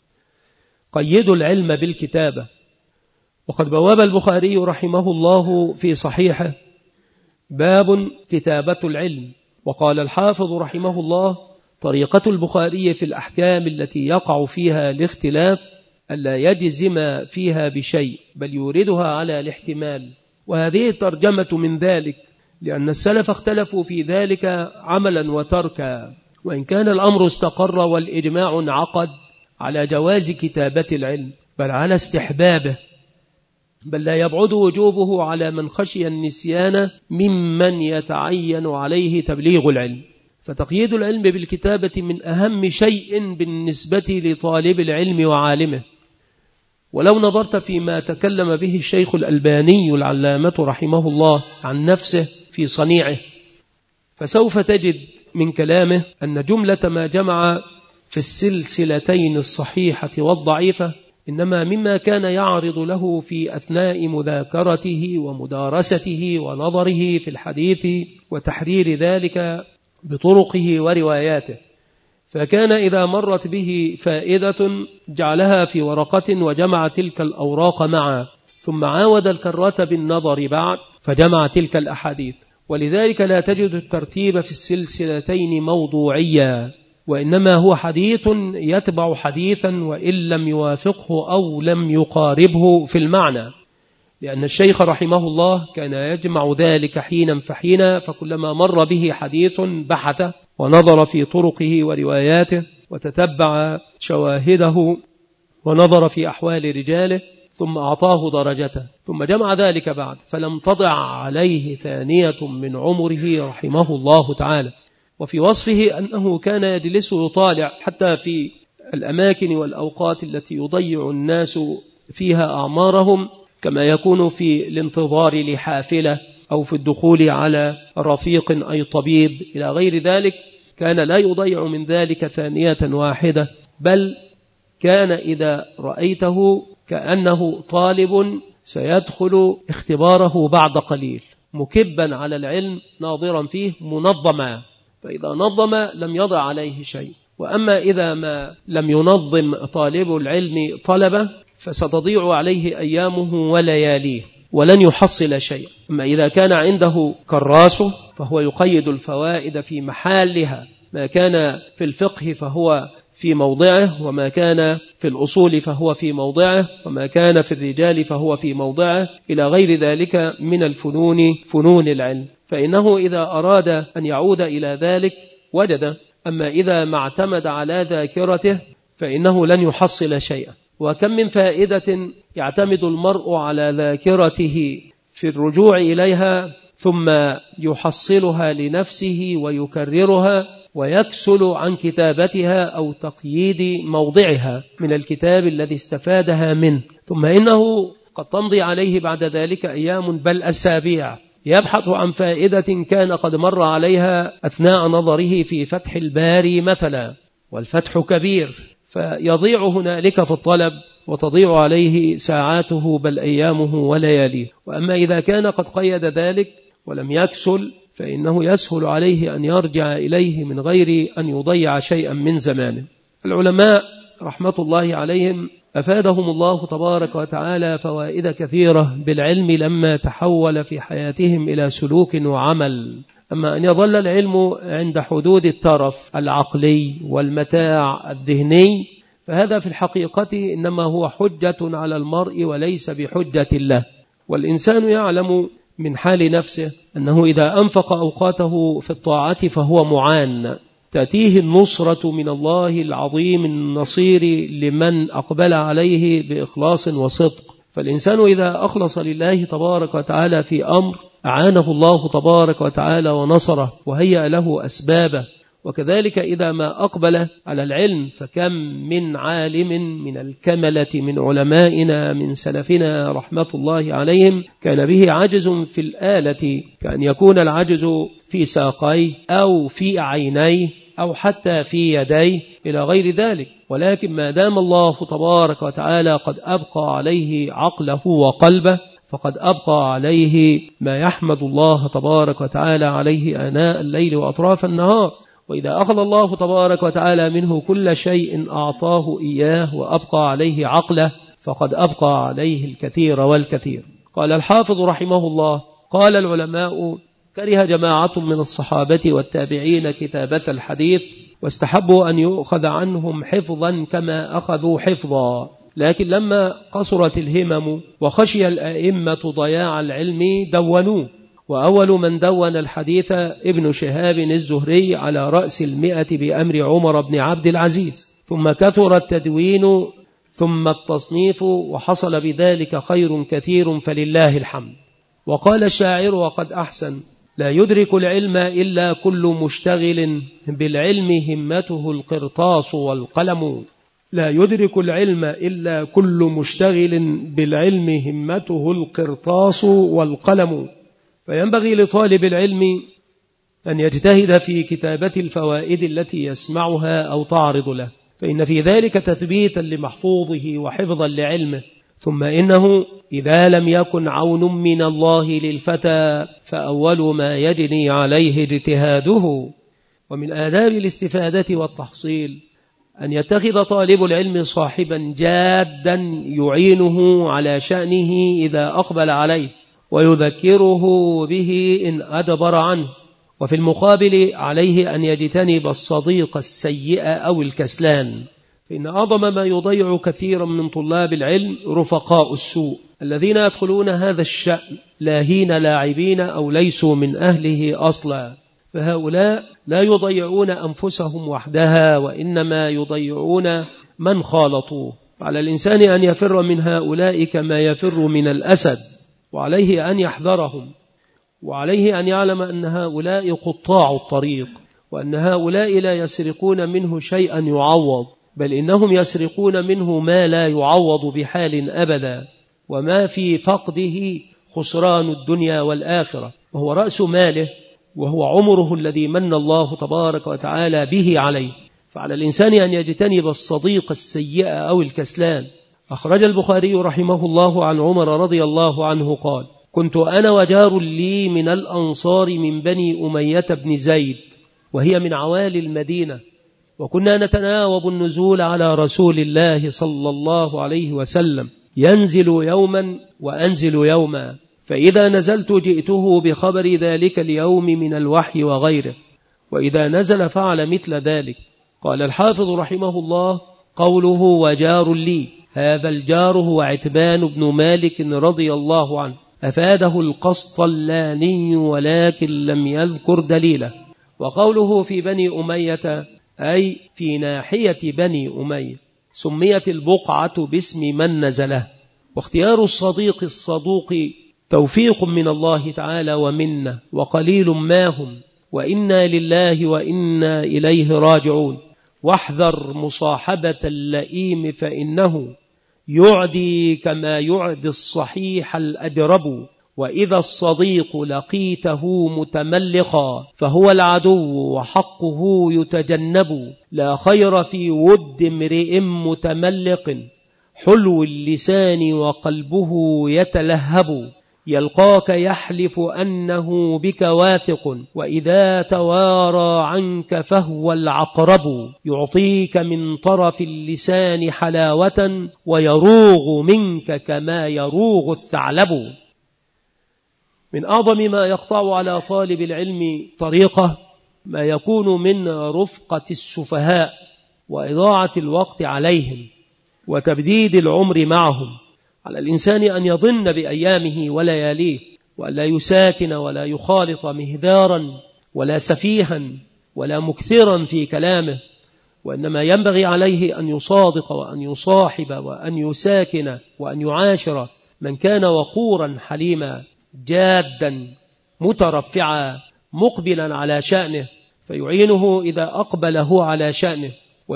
قيدوا العلم بالكتابة. وقد بواب البخاري رحمه الله في صحيحه باب كتابة العلم. وقال الحافظ رحمه الله طريقة البخاري في الأحكام التي يقع فيها الاختلاف ألا يجزم فيها بشيء بل يوردها على الاحتمال، وهذه الترجمة من ذلك، لأن السلف اختلفوا في ذلك عملا وتركا، وإن كان الأمر استقر والإجماع انعقد على جواز كتابة العلم بل على استحبابه، بل لا يبعد وجوبه على من خشي النسيان ممن يتعين عليه تبليغ العلم. فتقييد العلم بالكتابة من أهم شيء بالنسبة لطالب العلم وعالمه. ولو نظرت فيما تكلم به الشيخ الألباني العلامة رحمه الله عن نفسه في صنيعه، فسوف تجد من كلامه أن جملة ما جمع في السلسلتين الصحيحة والضعيفة إنما مما كان يعرض له في أثناء مذاكرته ومدارسته ونظره في الحديث وتحرير ذلك بطرقه ورواياته. فكان إذا مرت به فائدة جعلها في ورقة وجمع تلك الأوراق معا، ثم عاود الكرة بالنظر بعد فجمع تلك الأحاديث. ولذلك لا تجد الترتيب في السلسلتين موضوعيا، وإنما هو حديث يتبع حديثا وإن لم يوافقه أو لم يقاربه في المعنى، لأن الشيخ رحمه الله كان يجمع ذلك حينا فحينا، فكلما مر به حديث بحث ونظر في طرقه ورواياته وتتبع شواهده ونظر في أحوال رجاله، ثم أعطاه درجته ثم جمع ذلك بعد فلم تضع عليه ثانية من عمره رحمه الله تعالى. وفي وصفه أنه كان يجلس يطالع حتى في الأماكن والأوقات التي يضيع الناس فيها أعمارهم، كما يكون في الانتظار لحافلة أو في الدخول على رفيق أي طبيب إلى غير ذلك، كان لا يضيع من ذلك ثانية واحدة، بل كان إذا رأيته كأنه طالب سيدخل اختباره بعد قليل، مكبا على العلم ناظرا فيه منظما، فإذا نظم لم يضع عليه شيء. وأما إذا ما لم ينظم طالب العلم طلبة فستضيع عليه أيامه ولياليه ولن يحصل شيء. أما إذا كان عنده كراسه فهو يقيد الفوائد في محلها، ما كان في الفقه فهو في موضعه، وما كان في الأصول فهو في موضعه، وما كان في الرجال فهو في موضعه، إلى غير ذلك من الفنون فنون العلم، فإنه إذا أراد أن يعود إلى ذلك وجد. أما إذا ما اعتمد على ذاكرته فإنه لن يحصل شيئا. وكم من فائدة يعتمد المرء على ذاكرته في الرجوع إليها ثم يحصلها لنفسه ويكررها ويكسل عن كتابتها أو تقييد موضعها من الكتاب الذي استفادها منه، ثم إنه قد تمضي عليه بعد ذلك أيام بل أسابيع يبحث عن فائدة كان قد مر عليها أثناء نظره في فتح الباري مثلا، والفتح كبير، فيضيع هنالك في الطلب وتضيع عليه ساعاته بل أيامه ولياليه. وأما إذا كان قد قيد ذلك ولم يكسل فإنه يسهل عليه أن يرجع إليه من غير أن يضيع شيئا من زمانه. العلماء رحمة الله عليهم أفادهم الله تبارك وتعالى فوائد كثيرة بالعلم لما تحول في حياتهم إلى سلوك وعمل. أما أن يظل العلم عند حدود الترف العقلي والمتاع الذهني فهذا في الحقيقة إنما هو حجة على المرء وليس بحجة له. والإنسان يعلم من حال نفسه أنه إذا أنفق أوقاته في الطاعة فهو معان، تأتيه النصرة من الله العظيم النصير لمن أقبل عليه بإخلاص وصدق. فالإنسان إذا أخلص لله تبارك وتعالى في أمر أعانه الله تبارك وتعالى ونصره وهيأ له أسبابه. وكذلك إذا ما أقبل على العلم فكم من عالم من الكملة من علمائنا من سلفنا رحمة الله عليهم كان به عجز في الآلة، كأن يكون العجز في ساقيه أو في عينيه أو حتى في يديه إلى غير ذلك، ولكن ما دام الله تبارك وتعالى قد أبقى عليه عقله وقلبه فقد أبقى عليه ما يحمد الله تبارك وتعالى عليه آناء الليل وأطراف النهار. وإذا أخذ الله تبارك وتعالى منه كل شيء أعطاه إياه وأبقى عليه عقله فقد أبقى عليه الكثير والكثير. قال الحافظ رحمه الله: قال العلماء: كره جماعة من الصحابة والتابعين كتابة الحديث واستحبوا أن يؤخذ عنهم حفظا كما أخذوا حفظا، لكن لما قصرت الهمم وخشي الأئمة ضياع العلم دونوه. وأول من دون الحديث ابن شهاب الزهري على رأس المئة بأمر عمر بن عبد العزيز، ثم كثر التدوين ثم التصنيف وحصل بذلك خير كثير فلله الحمد. وقال الشاعر وقد أحسن: لا يدرك العلم إلا كل مشتغل بالعلم همته القرطاس والقلم. لا يدرك العلم إلا كل مشتغل بالعلم همته القرطاس والقلم. فينبغي لطالب العلم أن يجتهد في كتابة الفوائد التي يسمعها أو تعرض له، فإن في ذلك تثبيتا لمحفوظه وحفظا لعلمه. ثم إنه إذا لم يكن عون من الله للفتى فأول ما يجني عليه اجتهاده. ومن آداب الاستفادة والتحصيل أن يتخذ طالب العلم صاحبا جادا يعينه على شأنه إذا أقبل عليه ويذكره به إن أدبر عنه. وفي المقابل عليه أن يجتنب الصديق السيء أو الكسلان، فإن أعظم ما يضيع كثيرا من طلاب العلم رفقاء السوء الذين يدخلون هذا الشأن لاهين لاعبين أو ليسوا من أهله أصلا. فهؤلاء لا يضيعون أنفسهم وحدها وإنما يضيعون من خالطوه. على الإنسان أن يفر من هؤلاء كما يفر من الأسد، وعليه أن يحذرهم، وعليه أن يعلم أن هؤلاء قطاع الطريق، وأن هؤلاء لا يسرقون منه شيئا يعوض، بل إنهم يسرقون منه ما لا يعوض بحال أبدا، وما في فقده خسران الدنيا والآخرة، وهو رأس ماله، وهو عمره الذي من الله تبارك وتعالى به عليه. فعلى الإنسان أن يجتنب الصديق السيء أو الكسلان. أخرج البخاري رحمه الله عن عمر رضي الله عنه قال: كنت أنا وجار لي من الأنصار من بني أمية بن زيد، وهي من عوالي المدينة، وكنا نتناوب النزول على رسول الله صلى الله عليه وسلم، ينزل يوما وأنزل يوما، فإذا نزلت جئته بخبر ذلك اليوم من الوحي وغيره، وإذا نزل فعل مثل ذلك. قال الحافظ رحمه الله: قوله وجار لي، هذا الجار هو عتبان بن مالك رضي الله عنه، أفاده القسطلاني ولكن لم يذكر دليله. وقوله في بني أمية أي في ناحية بني أمية، سميت البقعة باسم من نزله. واختيار الصديق الصدوق توفيق من الله تعالى ومنه، وقليل ما هم، وإنا لله وإنا إليه راجعون. واحذر مصاحبة اللئيم فإنه يعدي كما يعدي الصحيح الأجرب، وإذا الصديق لقيته متملقا فهو العدو وحقه يتجنب. لا خير في ود امرئ متملق، حلو اللسان وقلبه يتلهب، يلقاك يحلف أنه بك واثق، وإذا توارى عنك فهو العقرب، يعطيك من طرف اللسان حلاوة ويروغ منك كما يروغ الثعلب. من أعظم ما يقطع على طالب العلم طريقه ما يكون من رفقة السفهاء وإضاعة الوقت عليهم وتبديد العمر معهم. على الإنسان أن يظن بأيامه ولياليه، وأن لا يساكن ولا يخالط مهذارا ولا سفيها ولا مكثرا في كلامه، وإنما ينبغي عليه أن يصادق وأن يصاحب وأن يساكن وأن يعاشر من كان وقورا حليما جادا مترفعا مقبلا على شأنه، فيعينه إذا أقبل هو على شأنه،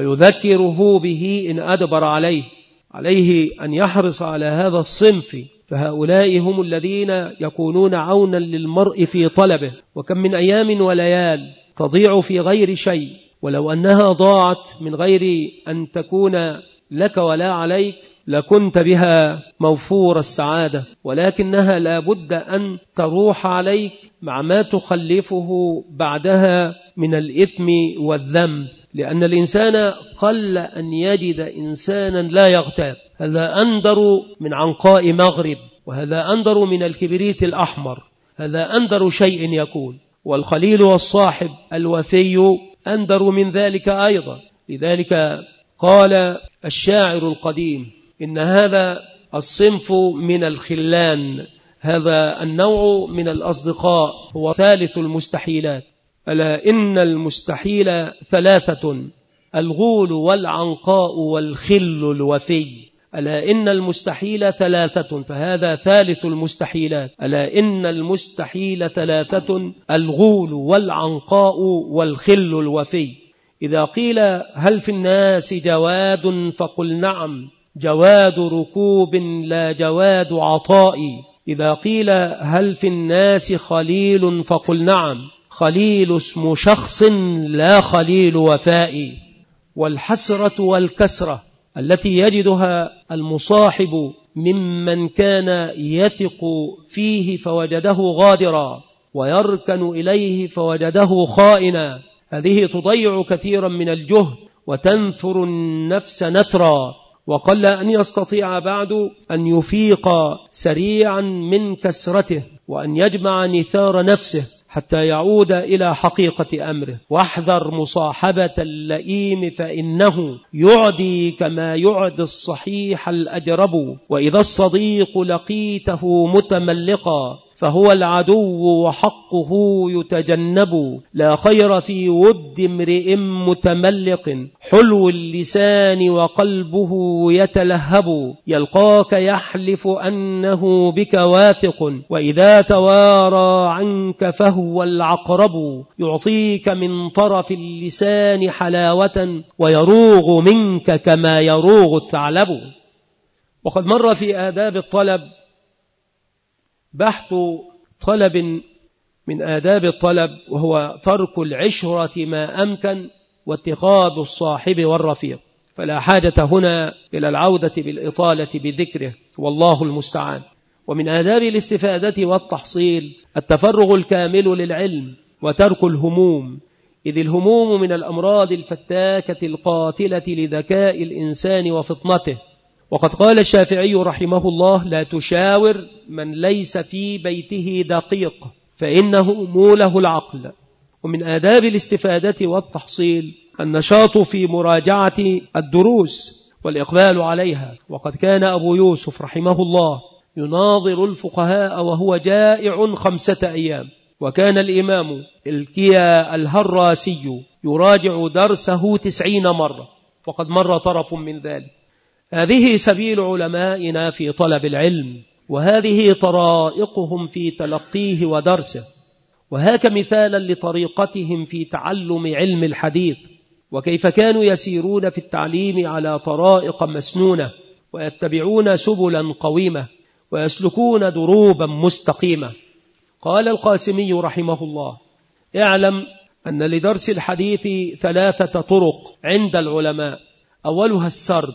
ويذكره به إن أدبر عليه. عليه أن يحرص على هذا الصنف، فهؤلاء هم الذين يكونون عونا للمرء في طلبه. وكم من أيام وليال تضيع في غير شيء، ولو أنها ضاعت من غير أن تكون لك ولا عليك لكنت بها موفور السعادة، ولكنها لا بد أن تروح عليك مع ما تخلفه بعدها من الإثم والذنب، لأن الإنسان قل أن يجد إنسانا لا يغتاب. هذا أندر من عنقاء مغرب، وهذا أندر من الكبريت الأحمر، هذا أندر شيء يكون. والخليل والصاحب الوفي أندر من ذلك أيضا. لذلك قال الشاعر القديم: إن هذا الصنف من الخلان، هذا النوع من الأصدقاء هو ثالث المستحيلات. ألا إن المستحيل ثلاثة: الغول والعنقاء والخل الوفي. ألا إن المستحيل ثلاثة، فهذا ثالث المستحيلات. ألا إن المستحيل ثلاثة: الغول والعنقاء والخل الوفي. إذا قيل هل في الناس جواد فقل نعم، جواد ركوب لا جواد عطاء. إذا قيل هل في الناس خليل فقل نعم، خليل اسم شخص لا خليل وفاء. والحسرة والكسرة التي يجدها المصاحب ممن كان يثق فيه فوجده غادرا، ويركن إليه فوجده خائنا، هذه تضيع كثيرا من الجهد وتنثر النفس نثرا. وقل أن يستطيع بعد أن يفيق سريعا من كسرته، وأن يجمع نثار نفسه حتى يعود إلى حقيقة أمره. واحذر مصاحبة اللئيم فإنه يعدي كما يعدي الصحيح الأجرب، وإذا الصديق لقيته متملقا فهو العدو وحقه يتجنب. لا خير في ود امرئ متملق حلو اللسان وقلبه يتلهب. يلقاك يحلف أنه بك واثق وإذا توارى عنك فهو العقرب. يعطيك من طرف اللسان حلاوة ويروغ منك كما يروغ الثعلب. وقد مر في آداب الطلب بحث طلب من آداب الطلب، وهو ترك العشرة ما أمكن واتخاذ الصاحب والرفيق، فلا حاجة هنا إلى العودة بالإطالة بذكره والله المستعان. ومن آداب الاستفادة والتحصيل التفرغ الكامل للعلم وترك الهموم، إذ الهموم من الأمراض الفتاكة القاتلة لذكاء الإنسان وفطنته. وقد قال الشافعي رحمه الله: لا تشاور من ليس في بيته دقيق فإنه موله العقل. ومن آداب الاستفادة والتحصيل النشاط في مراجعة الدروس والإقبال عليها. وقد كان أبو يوسف رحمه الله يناظر الفقهاء وهو جائع خمسة أيام، وكان الإمام الكيا الهراسي يراجع درسه تسعين مرة، وقد مر طرف من ذلك. هذه سبيل علمائنا في طلب العلم، وهذه طرائقهم في تلقيه ودرسه. وهاك مثالا لطريقتهم في تعلم علم الحديث، وكيف كانوا يسيرون في التعليم على طرائق مسنونة، ويتبعون سبلا قويمة، ويسلكون دروبا مستقيمة. قال القاسمي رحمه الله: اعلم أن لدرس الحديث ثلاثة طرق عند العلماء. أولها السرد،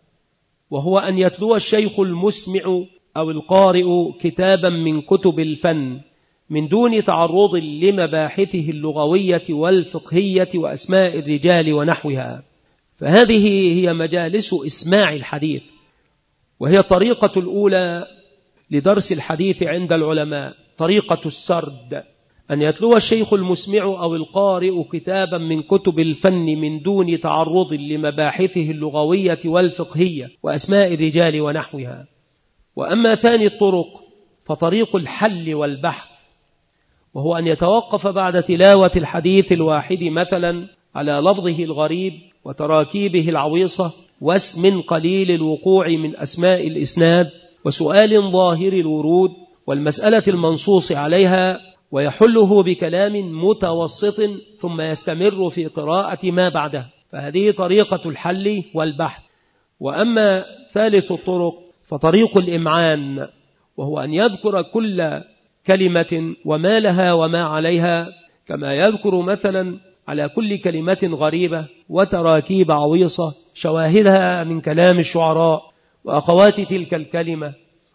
وهو أن يتلو الشيخ المسمع أو القارئ كتابا من كتب الفن من دون تعرض لمباحثه اللغوية والفقهية وأسماء الرجال ونحوها، فهذه هي مجالس إسماع الحديث، وهي الطريقة الأولى لدرس الحديث عند العلماء. طريقة السرد أن يتلو الشيخ المسمع أو القارئ كتابا من كتب الفن من دون تعرض لمباحثه اللغوية والفقهية وأسماء الرجال ونحوها. وأما ثاني الطرق فطريق الحل والبحث، وهو أن يتوقف بعد تلاوة الحديث الواحد مثلا على لفظه الغريب وتراكيبه العويصة واسم قليل الوقوع من أسماء الإسناد وسؤال ظاهر الورود والمسألة المنصوص عليها، ويحله بكلام متوسط ثم يستمر في قراءة ما بعده، فهذه طريقة الحل والبحث. وأما ثالث الطرق فطريق الإمعان، وهو أن يذكر كل كلمة وما لها وما عليها، كما يذكر مثلا على كل كلمة غريبة وتراكيب عويصة شواهدها من كلام الشعراء وأخوات تلك الكلمة،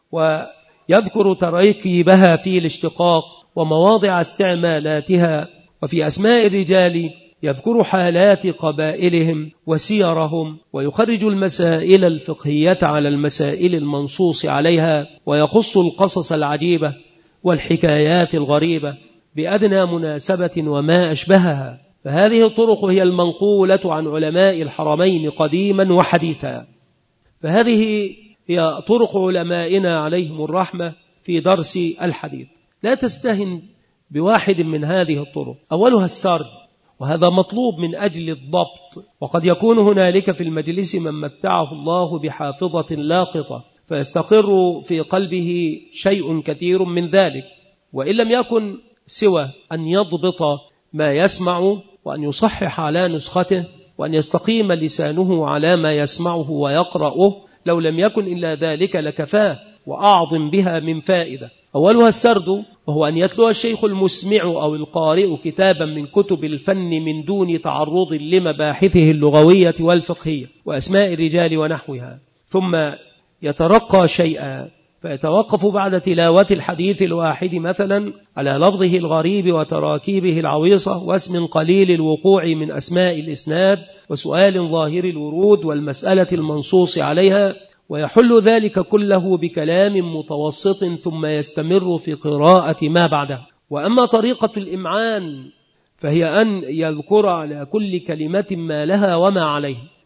ويذكر تراكيبها في الاشتقاق ومواضع استعمالاتها. وفي أسماء الرجال يذكر حالات قبائلهم وسيرهم، ويخرج المسائل الفقهية على المسائل المنصوص عليها، ويخص القصص العجيبة والحكايات الغريبة بأدنى مناسبة وما أشبهها. فهذه الطرق هي المنقولة عن علماء الحرمين قديما وحديثا. فهذه هي طرق علمائنا عليهم الرحمة في درس الحديث. لا تستهن بواحد من هذه الطرق. أولها السرد، وهذا مطلوب من أجل الضبط، وقد يكون هنالك في المجلس من متعه الله بحافظة لاقطة فيستقر في قلبه شيء كثير من ذلك، وإن لم يكن سوى أن يضبط ما يسمع وأن يصحح على نسخته وأن يستقيم لسانه على ما يسمعه ويقرأه، لو لم يكن إلا ذلك لكفاه وأعظم بها من فائدة. أولها السرد، وهو أن يتلو الشيخ المسمع أو القارئ كتابا من كتب الفن من دون تعرض لمباحثه اللغوية والفقهية وأسماء الرجال ونحوها، ثم يترقى شيئا فيتوقف بعد تلاوة الحديث الواحد مثلا على لفظه الغريب وتراكيبه العويصة واسم قليل الوقوع من أسماء الإسناد وسؤال ظاهر الورود والمسألة المنصوص عليها، ويحل ذلك كله بكلام متوسط ثم يستمر في قراءة ما بعده. وأما طريقة الإمعان فهي أن يذكر على كل كلمة ما لها وما عليه،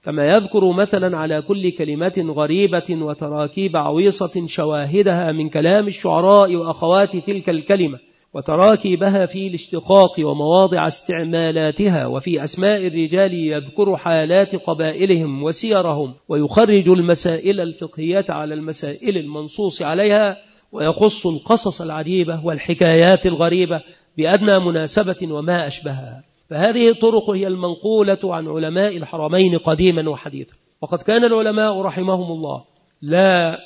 كما يذكر مثلا على كل كلمة غريبة وتراكيب عويصة شواهدها من كلام الشعراء وأخوات تلك الكلمة، وتراكيبها في الاشتقاق ومواضع استعمالاتها، وفي أسماء الرجال يذكر حالات قبائلهم وسيرهم، ويخرج المسائل الفقهية على المسائل المنصوص عليها، ويقص القصص العجيبة والحكايات الغريبة بأدنى مناسبة وما أشبهها. فهذه الطرق هي المنقولة عن علماء الحرمين قديما وحديثا. وقد كان العلماء رحمهم الله لا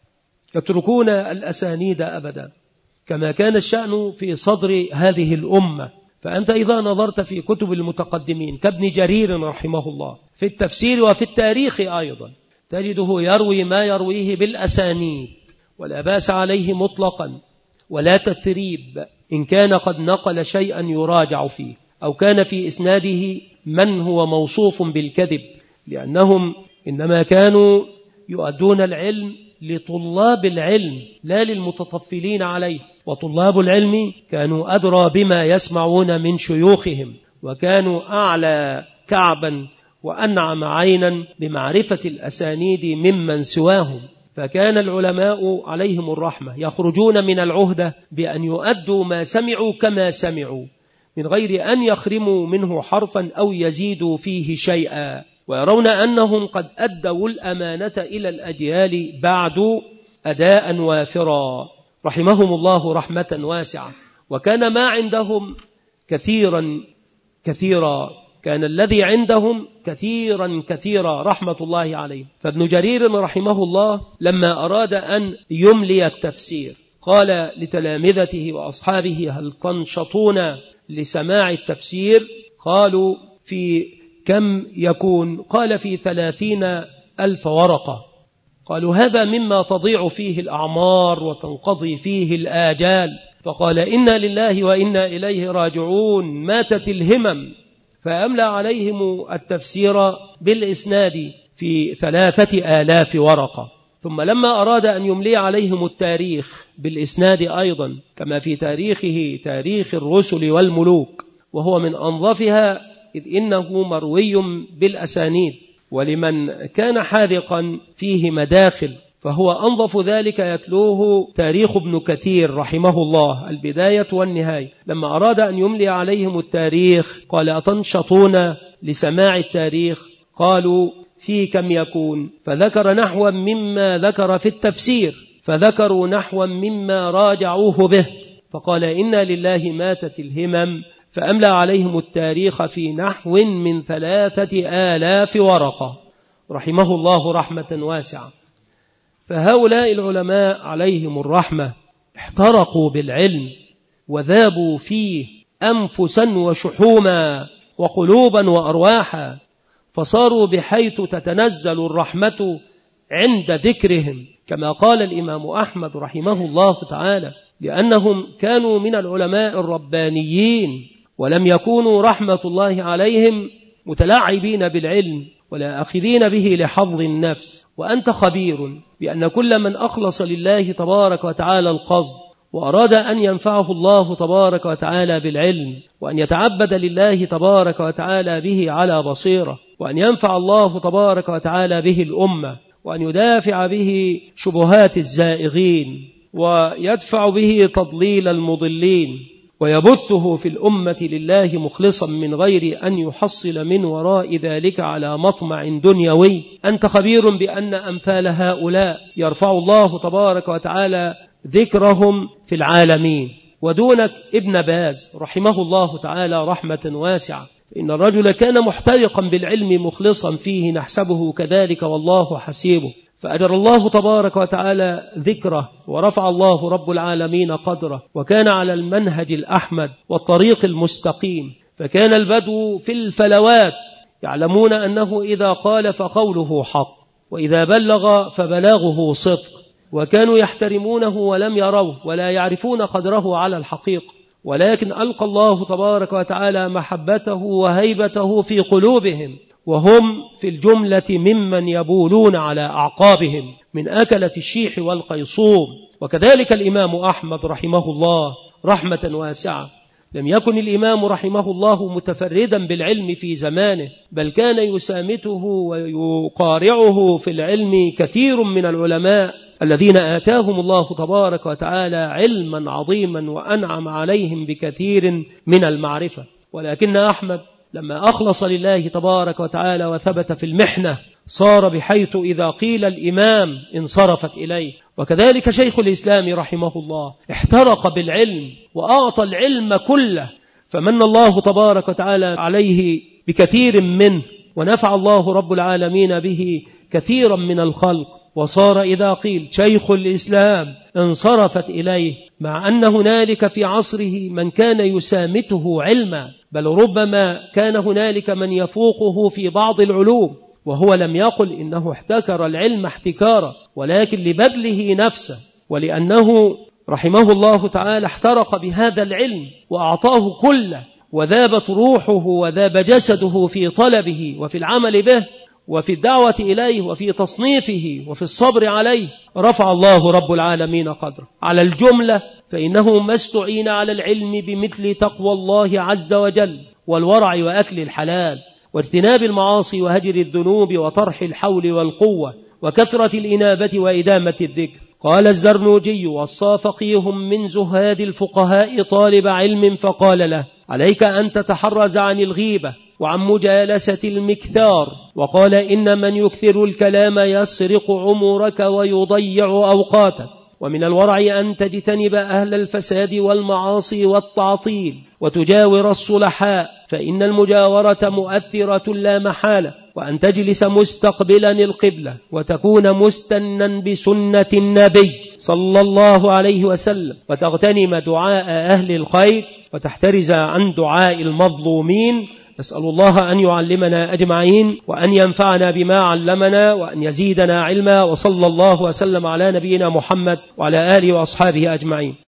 يتركون الأسانيد أبدا، كما كان الشأن في صدر هذه الأمة. فأنت إذا نظرت في كتب المتقدمين كابن جرير رحمه الله في التفسير وفي التاريخ أيضا، تجده يروي ما يرويه بالأسانيد، ولا باس عليه مطلقا، ولا تثريب إن كان قد نقل شيئا يراجع فيه، أو كان في إسناده من هو موصوف بالكذب، لأنهم إنما كانوا يؤدون العلم لطلاب العلم لا للمتطفلين عليه، وطلاب العلم كانوا أدرى بما يسمعون من شيوخهم، وكانوا أعلى كعبا وأنعم عينا بمعرفة الأسانيد ممن سواهم. فكان العلماء عليهم الرحمة يخرجون من العهدة بأن يؤدوا ما سمعوا كما سمعوا، من غير أن يخرموا منه حرفا أو يزيدوا فيه شيئا، ويرون أنهم قد أدوا الأمانة إلى الأجيال بعد أداء وافرا رحمهم الله رحمة واسعة. وكان ما عندهم كثيرا كثيرا كان الذي عندهم كثيرا كثيرا رحمة الله عليه. فابن جرير رحمه الله لما أراد أن يملي التفسير قال لتلامذته وأصحابه: هل تنشطون لسماع التفسير؟ قالوا: في كم يكون؟ قال: في ثلاثين ألف ورقة. قالوا: هذا مما تضيع فيه الأعمار وتنقضي فيه الآجال. فقال: إنا لله وإنا إليه راجعون، ماتت الهمم. فأملى عليهم التفسير بالإسناد في ثلاثة آلاف ورقة. ثم لما أراد أن يملي عليهم التاريخ بالإسناد أيضا، كما في تاريخه تاريخ الرسل والملوك، وهو من أنظفها إذ إنه مروي بالأسانيد، ولمن كان حاذقا فيه مداخل فهو أنظف ذلك يتلوه تاريخ ابن كثير رحمه الله البداية والنهاية. لما أراد أن يملي عليهم التاريخ قال: أتنشطون لسماع التاريخ؟ قالوا: في كم يكون؟ فذكر نحوا مما ذكر في التفسير، فذكروا نحوا مما راجعوه به. فقال: إنا لله ماتت الهمم. فأملى عليهم التاريخ في نحو من ثلاثة آلاف ورقة رحمه الله رحمة واسعة. فهؤلاء العلماء عليهم الرحمة احترقوا بالعلم وذابوا فيه أنفسا وشحوما وقلوبا وأرواحا، فصاروا بحيث تتنزل الرحمة عند ذكرهم، كما قال الإمام أحمد رحمه الله تعالى: لأنهم كانوا من العلماء الربانيين، ولم يكونوا رحمة الله عليهم متلاعبين بالعلم ولا أخذين به لحظ النفس. وأنت خبير بأن كل من أخلص لله تبارك وتعالى القصد وأراد أن ينفعه الله تبارك وتعالى بالعلم، وأن يتعبد لله تبارك وتعالى به على بصيرة، وأن ينفع الله تبارك وتعالى به الأمة، وأن يدافع به شبهات الزائغين، ويدفع به تضليل المضلين، ويبثه في الأمة لله مخلصا من غير أن يحصل من وراء ذلك على مطمع دنيوي. أنت خبير بأن أمثال هؤلاء يرفع الله تبارك وتعالى ذكرهم في العالمين. ودونك ابن باز رحمه الله تعالى رحمة واسعة، إن الرجل كان محترقا بالعلم مخلصا فيه، نحسبه كذلك والله حسيبه، فأجر الله تبارك وتعالى ذكره، ورفع الله رب العالمين قدره، وكان على المنهج الأحمد والطريق المستقيم. فكان البدو في الفلوات يعلمون أنه إذا قال فقوله حق، وإذا بلغ فبلاغه صدق، وكانوا يحترمونه ولم يروه ولا يعرفون قدره على الحقيقة، ولكن ألقى الله تبارك وتعالى محبته وهيبته في قلوبهم، وهم في الجملة ممن يبولون على أعقابهم من أكلة الشيح والقيصوم. وكذلك الإمام أحمد رحمه الله رحمة واسعة، لم يكن الإمام رحمه الله متفردا بالعلم في زمانه، بل كان يسامته ويقارعه في العلم كثير من العلماء الذين آتاهم الله تبارك وتعالى علما عظيما وأنعم عليهم بكثير من المعرفة. ولكن أحمد لما أخلص لله تبارك وتعالى وثبت في المحنة صار بحيث إذا قيل الإمام انصرفت إليه. وكذلك شيخ الإسلام رحمه الله احترق بالعلم وأعطى العلم كله، فمن الله تبارك وتعالى عليه بكثير منه، ونفع الله رب العالمين به كثيرا من الخلق، وصار إذا قيل شيخ الإسلام انصرفت إليه، مع أن هنالك في عصره من كان يسامته علما، بل ربما كان هنالك من يفوقه في بعض العلوم، وهو لم يقل إنه احتكر العلم احتكارا، ولكن لبذله نفسه، ولأنه رحمه الله تعالى احترق بهذا العلم وأعطاه كله، وذابت روحه وذاب جسده في طلبه وفي العمل به وفي الدعوة إليه وفي تصنيفه وفي الصبر عليه، رفع الله رب العالمين قدره. على الجملة فإنه ما استعين على العلم بمثل تقوى الله عز وجل والورع وأكل الحلال واجتناب المعاصي وهجر الذنوب وطرح الحول والقوة وكثرة الإنابة وإدامة الذكر. قال الزرنوجي: وصى فقيه من زهاد الفقهاء طالب علم فقال له: عليك أن تتحرز عن الغيبة وعن مجالسة المكثار، وقال: إن من يكثر الكلام يسرق عمرك ويضيع أوقاتك. ومن الورع أن تجتنب أهل الفساد والمعاصي والتعطيل وتجاور الصلحاء، فإن المجاورة مؤثرة لا محالة، وأن تجلس مستقبلا القبلة وتكون مستنا بسنة النبي صلى الله عليه وسلم، وتغتنم دعاء أهل الخير وتحترز عن دعاء المظلومين. نسأل الله أن يعلمنا أجمعين، وأن ينفعنا بما علمنا، وأن يزيدنا علما. وصلى الله وسلم على نبينا محمد وعلى آله وأصحابه أجمعين.